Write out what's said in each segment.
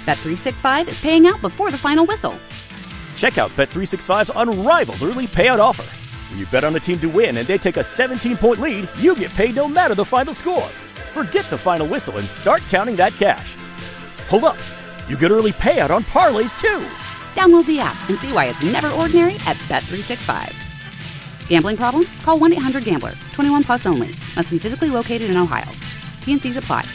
Bet365 is paying out before the final whistle. Check out Bet365's unrivaled early payout offer. When you bet on a team to win and they take a 17-point lead, you get paid no matter the final score. Forget the final whistle and start counting that cash. Hold up. You get early payout on parlays, too. Download the app and see why it's never ordinary at Bet365. Gambling problem? Call 1-800-GAMBLER. 21 plus only. Must be physically located in Ohio. T&Cs apply.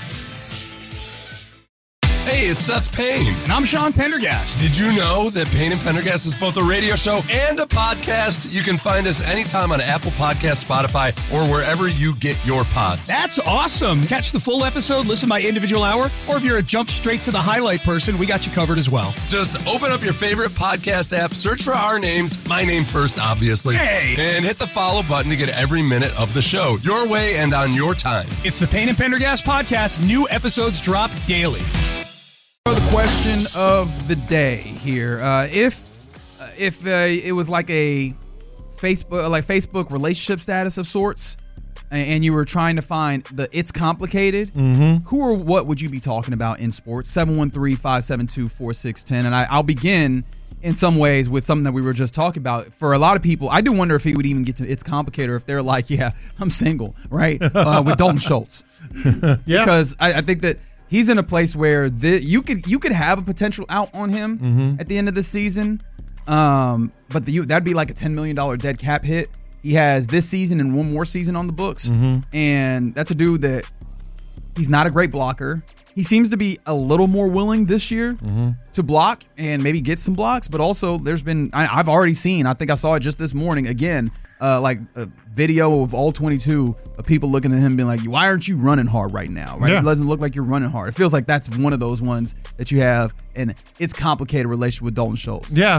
Hey, it's Seth Payne. And I'm Sean Pendergast. Did you know that Payne and Pendergast is both a radio show and a podcast? You can find us anytime on Apple Podcasts, Spotify, or wherever you get your pods. That's awesome. Catch the full episode, listen by individual hour, or if you're a jump straight to the highlight person, we got you covered as well. Just open up your favorite podcast app, search for our names, my name first, obviously, and hit the follow button to get every minute of the show, your way and on your time. It's the Payne and Pendergast podcast. New episodes drop daily. The question of the day here: if it was like a Facebook relationship status of sorts, and you were trying to find the "it's complicated," who or what would you be talking about in sports? 713-572-4610, and I'll begin in some ways with something that we were just talking about. For a lot of people, I do wonder if he would even get to "it's complicated," or if they're like, "Yeah, I'm single," right? With Dalton Schultz, because I think that. He's in a place where you could have a potential out on him at the end of the season, but that'd be like a $10 million dead cap hit. He has this season and one more season on the books, and that's a dude that he's not a great blocker. He seems to be a little more willing this year to block and maybe get some blocks, but also I've already seen, I think I saw it just this morning again, like a video of all 22 of people looking at him being like, why aren't you running hard right now? Right? It doesn't look like you're running hard. It feels like that's one of those ones that you have, and it's complicated relationship with Dalton Schultz. Yeah,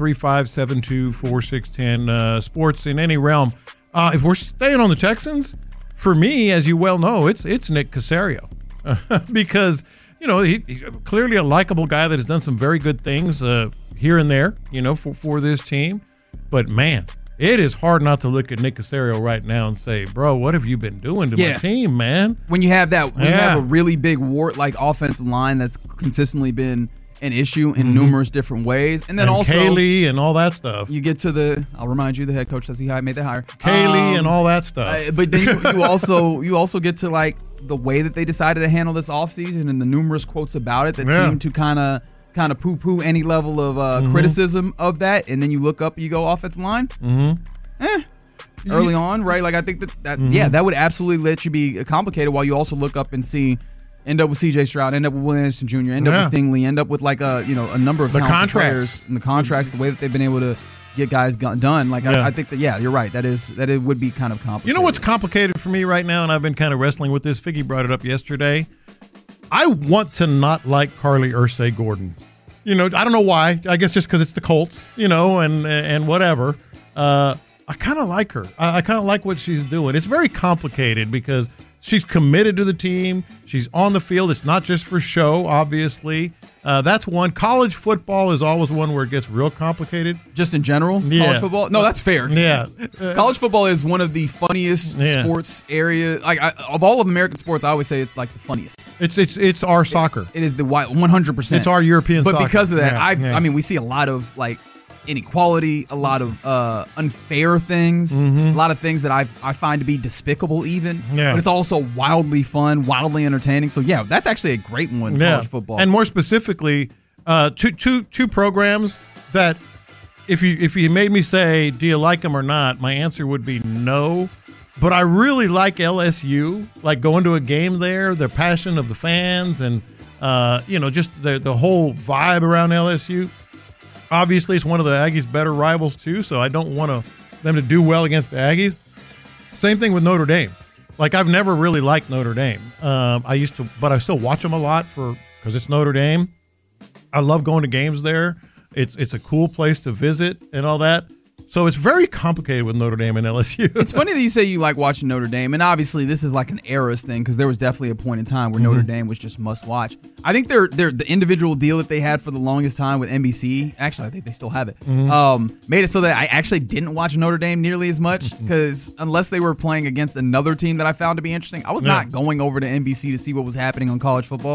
713-572-4610, sports in any realm. If we're staying on the Texans, for me, as you well know, it's Nick Caserio. Because, he's clearly a likable guy that has done some very good things here and there, for this team. But, man, it is hard not to look at Nick Caserio right now and say, bro, what have you been doing to my team, man? When you have that, you have a really big like offensive line that's consistently been an issue in numerous different ways. And then also Kaylee and all that stuff. You get to I'll remind you, the head coach says he made that hire. Kaylee and all that stuff. But then you also get to like the way that they decided to handle this offseason and the numerous quotes about it that seem to kind of poo-poo any level of criticism of that. And then you look up, you go offensive line. Early on, right? Like I think that would absolutely let you be complicated while you also look up and end up with C.J. Stroud, end up with Will Anderson Jr., end up with Stingley, end up with like a number of talented players and the contracts, the way that they've been able to get guys done. Like I think that you're right. That it would be kind of complicated. You know what's complicated for me right now, and I've been kind of wrestling with this. Figgy brought it up yesterday. I want to not like Carly Ursay-Gordon. I don't know why. I guess just because it's the Colts, and whatever. I kind of like her. I kind of like what she's doing. It's very complicated because she's committed to the team. She's on the field. It's not just for show, obviously. That's one. College football is always one where it gets real complicated. Just in general? College football? No, that's fair. Yeah. College football is one of the funniest sports area. Like of all of American sports, I always say it's like the funniest. It's our soccer. It is the 100%. It's our European soccer. But because of that, I mean, we see a lot of like inequality, a lot of unfair things, a lot of things that I find to be despicable even. Yeah. But it's also wildly fun, wildly entertaining. So yeah, that's actually a great one, college football. And more specifically, two programs that if you made me say, do you like them or not, my answer would be no. But I really like LSU, like going to a game there, the passion of the fans and just the whole vibe around LSU. Obviously, it's one of the Aggies' better rivals, too, so I don't want them to do well against the Aggies. Same thing with Notre Dame. Like, I've never really liked Notre Dame. I used to, but I still watch them a lot because it's Notre Dame. I love going to games there. It's a cool place to visit and all that. So it's very complicated with Notre Dame and LSU. It's funny that you say you like watching Notre Dame, and obviously this is like an eras thing because there was definitely a point in time where Notre Dame was just must watch. I think they're the individual deal that they had for the longest time with NBC. Actually, I think they still have it. Made it so that I actually didn't watch Notre Dame nearly as much because unless they were playing against another team that I found to be interesting, I was not going over to NBC to see what was happening on college football.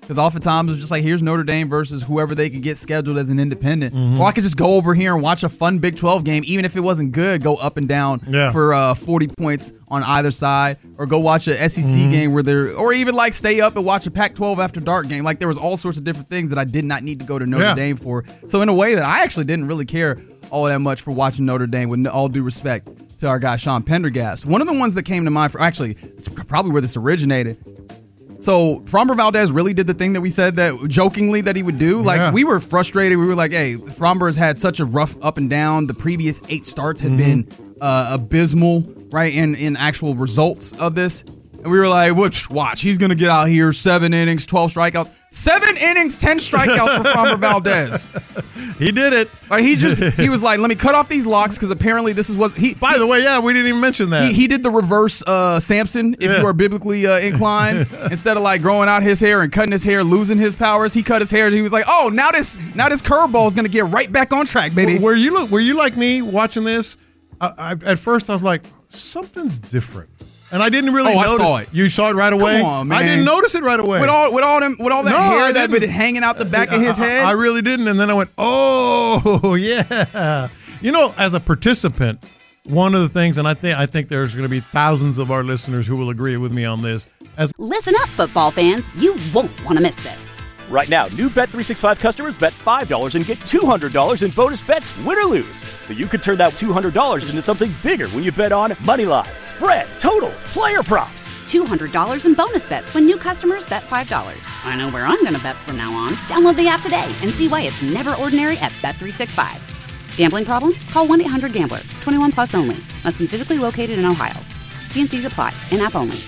Because oftentimes it's just like, here's Notre Dame versus whoever they could get scheduled as an independent. Or I could just go over here and watch a fun Big 12 game, even if it wasn't good, go up and down for 40 points on either side, or go watch a SEC game or even like stay up and watch a Pac-12 after dark game. Like there was all sorts of different things that I did not need to go to Notre Dame for. So in a way that I actually didn't really care all that much for watching Notre Dame, with all due respect to our guy Sean Pendergast. One of the ones that came to mind it's probably where this originated. So Framber Valdez really did the thing that we said that jokingly that he would do. Like we were frustrated. We were like, hey, Framber's had such a rough up and down. The previous 8 starts had been abysmal, right, in actual results of this. And we were like, watch, he's going to get out here 7 innings, 12 strikeouts. 7 innings, 10 strikeouts for Framber Valdez. He did it. Like he was like, let me cut off these locks because apparently this is what he. By the way, we didn't even mention that. He did the reverse Samson, if you are biblically inclined. Instead of like growing out his hair and cutting his hair, losing his powers, he cut his hair. And he was like, oh, now this curveball is going to get right back on track, baby. Were you like me watching this? At first, I was like, something's different. And I didn't really notice. I saw it. You saw it right away? Come on, man. I didn't notice it right away. With all that hair that been hanging out the back of his head? I really didn't. And then I went, oh, yeah. You know, as a participant, one of the things, and I think there's going to be thousands of our listeners who will agree with me on this. Listen up, football fans. You won't want to miss this. Right now, new Bet365 customers bet $5 and get $200 in bonus bets, win or lose. So you could turn that $200 into something bigger when you bet on moneyline, spread, totals, player props. $200 in bonus bets when new customers bet $5. I know where I'm going to bet from now on. Download the app today and see why it's never ordinary at Bet365. Gambling problem? Call 1-800-GAMBLER. 21 plus only. Must be physically located in Ohio. T&Cs apply. In-app only.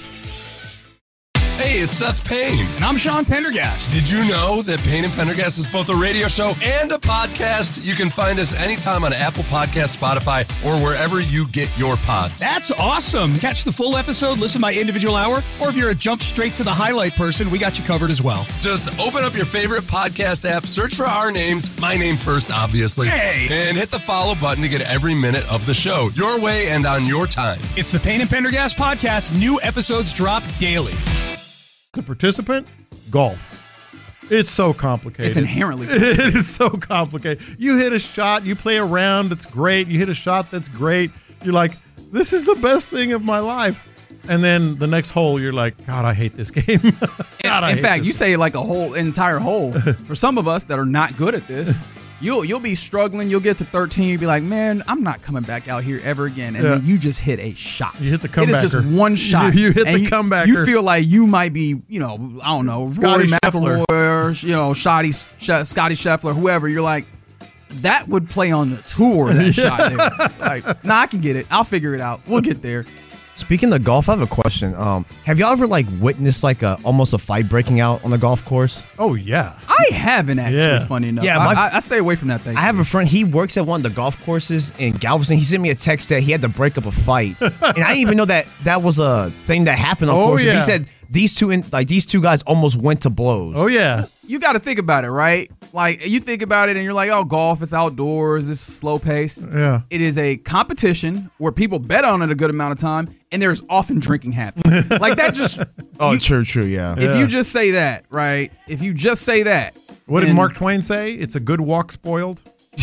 Hey, it's Seth Payne. And I'm Sean Pendergast. Did you know that Payne and Pendergast is both a radio show and a podcast? You can find us anytime on Apple Podcasts, Spotify, or wherever you get your pods. That's awesome. Catch the full episode, listen by individual hour, or if you're a jump straight to the highlight person, we got you covered as well. Just open up your favorite podcast app, search for our names, my name first, obviously, and hit the follow button to get every minute of the show, your way and on your time. It's the Payne and Pendergast podcast. New episodes drop daily. As a participant, golf. It's so complicated. It's inherently complicated. It is so complicated. You hit a shot, you play a round, it's great. You hit a shot, that's great. You're like, this is the best thing of my life. And then the next hole, you're like, God, I hate this game. In fact, you say like entire hole. For some of us that are not good at this, you'll be struggling. You'll get to 13. You'll be like, man, I'm not coming back out here ever again. And then you just hit a shot. You hit the comebacker. It is just one shot. You hit the comebacker. You feel like you might be, I don't know, Scotty Scheffler, Scotty Scheffler, whoever. You're like, that would play on the tour, that shot there. Like, I can get it. I'll figure it out. We'll get there. Speaking of golf, I have a question. Have y'all ever witnessed almost a fight breaking out on the golf course? Oh yeah, I haven't actually. Funny enough, yeah, I stay away from that thing. I have a friend. He works at one of the golf courses in Galveston. He sent me a text that he had to break up a fight, and I didn't even know that was a thing that happened on course. Yeah. He said these two guys almost went to blows. Oh yeah. You got to think about it, right? Like, you think about it and you're like, oh, golf, it's outdoors, it's slow pace. Yeah. It is a competition where people bet on it a good amount of time, and there's often drinking happening. Like, that just... True, yeah. If you just say that, right? If you just say that... What did Mark Twain say? It's a good walk spoiled.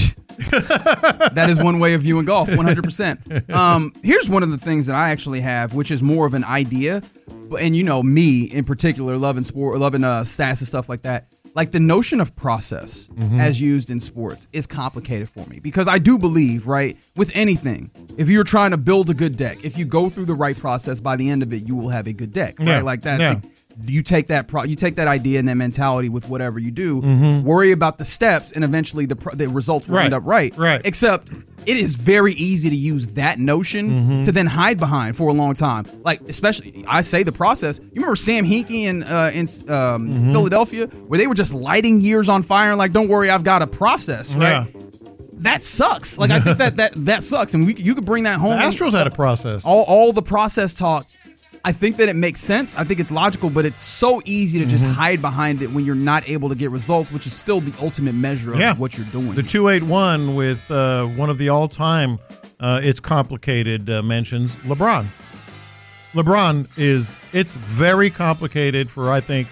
That is one way of viewing golf, 100%. Here's one of the things that I actually have, which is more of an idea, and me in particular, loving sport, loving stats and stuff like that. Like, the notion of process as used in sports is complicated for me because I do believe, right, with anything, if you're trying to build a good deck, if you go through the right process, by the end of it, you will have a good deck, right? Like that. Yeah. Like, you take that idea and that mentality with whatever you do, worry about the steps, and eventually the results will end up right. Right. Except it is very easy to use that notion to then hide behind for a long time. Like, especially, I say the process. You remember Sam Hinkie in Philadelphia, where they were just lighting years on fire and like, don't worry, I've got a process, right? Yeah. That sucks. Like, I think that sucks, and you could bring that home. The Astros had a process. All the process talk. I think that it makes sense. I think it's logical, but it's so easy to just hide behind it when you're not able to get results, which is still the ultimate measure of what you're doing. The 281 with one of the all-time, it's complicated mentions, LeBron. LeBron it's very complicated for, I think,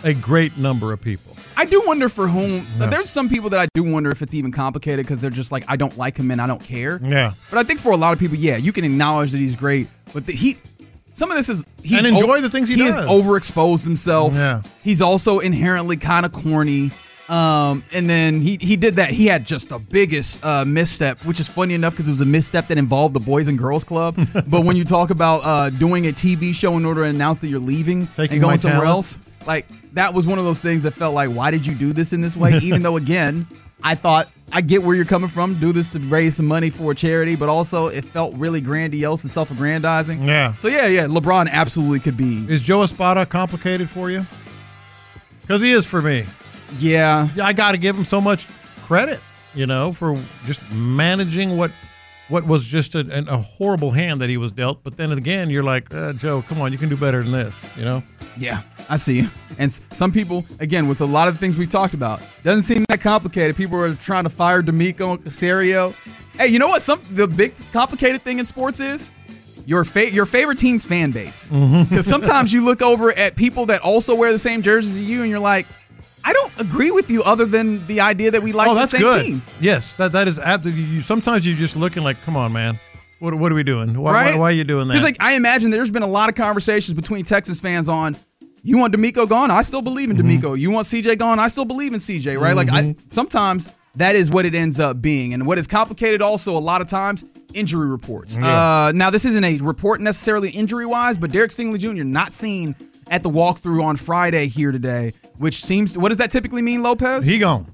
a great number of people. I do wonder for whom. There's some people that I do wonder if it's even complicated because they're just like, I don't like him and I don't care. Yeah. But I think for a lot of people, yeah, you can acknowledge that he's great. But some of this is and enjoy the things he does. He has overexposed himself. Yeah. He's also inherently kind of corny. And then he did that. He had just the biggest misstep, which is funny enough because it was a misstep that involved the Boys and Girls Club. But when you talk about doing a TV show in order to announce that you're leaving and going somewhere else, like that was one of those things that felt like, why did you do this in this way? Even though, again, I thought, I get where you're coming from. Do this to raise some money for a charity, but also it felt really grandiose and self-aggrandizing. Yeah. So yeah, LeBron absolutely could be. Is Joe Espada complicated for you? Because he is for me. Yeah. I got to give him so much credit, for just managing what was just a horrible hand that he was dealt. But then again, you're like, Joe, come on, you can do better than this, Yeah, I see you. And some people, again, with a lot of the things we talked about, doesn't seem that complicated. People are trying to fire D'Amico and Caserio. Hey, you know what? The big complicated thing in sports is your favorite team's fan base. Because sometimes you look over at people that also wear the same jerseys as you, and you're like, I don't agree with you other than the idea that we like the same team. Yes, that is absolutely. Sometimes you're just looking like, come on, man. What are we doing? Why are you doing that? Because I imagine there's been a lot of conversations between Texas fans on, you want D'Amico gone? I still believe in D'Amico. You want CJ gone? I still believe in CJ, right? Like sometimes that is what it ends up being. And what is complicated also a lot of times, injury reports. Yeah. Now, this isn't a report necessarily injury-wise, but Derek Stingley Jr. not seen at the walkthrough on Friday here today, which seems, what does that typically mean, Lopez? He gone.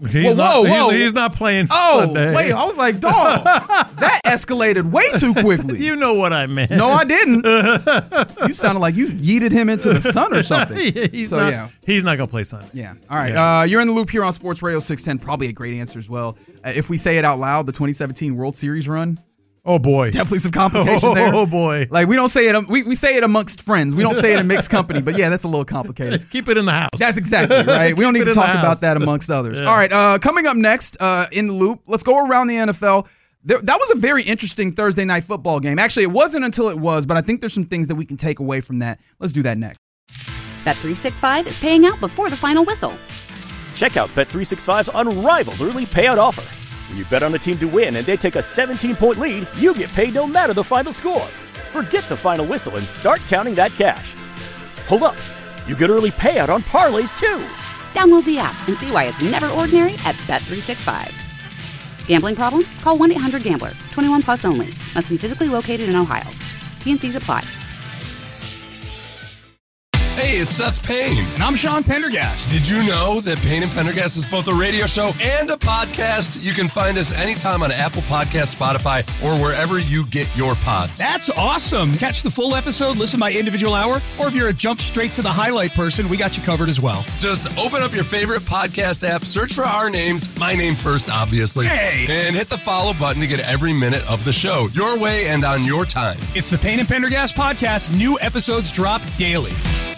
Whoa. He's not playing Sunday. Wait, I was like, dog, that escalated way too quickly. You know what I meant. No, I didn't. You sounded like you yeeted him into the sun or something. He's not going to play Sunday. Yeah. All right. You're in the loop here on Sports Radio 610. Probably a great answer as well. If we say it out loud, the 2017 World Series run. Oh, boy. Definitely some complication there. Oh, boy. Like, we don't say it, we say it amongst friends. We don't say it in mixed company. But, yeah, that's a little complicated. Keep it in the house. That's exactly right. We don't need to talk about that amongst others. Yeah. All right, coming up next in the loop, let's go around the NFL. That was a very interesting Thursday night football game. Actually, it wasn't until it was, but I think there's some things that we can take away from that. Let's do that next. Bet365 is paying out before the final whistle. Check out Bet365's unrivaled early payout offer. When you bet on a team to win and they take a 17-point lead, you get paid no matter the final score. Forget the final whistle and start counting that cash. Hold up. You get early payout on parlays, too. Download the app and see why it's never ordinary at Bet365. Gambling problem? Call 1-800-GAMBLER. 21 plus only. Must be physically located in Ohio. T&Cs apply. Hey, it's Seth Payne. And I'm Sean Pendergast. Did you know that Payne and Pendergast is both a radio show and a podcast? You can find us anytime on Apple Podcasts, Spotify, or wherever you get your pods. That's awesome. Catch the full episode, listen to my individual hour, or if you're a jump straight to the highlight person, we got you covered as well. Just open up your favorite podcast app, search for our names, my name first, obviously, and hit the follow button to get every minute of the show your way and on your time. It's the Payne and Pendergast podcast. New episodes drop daily.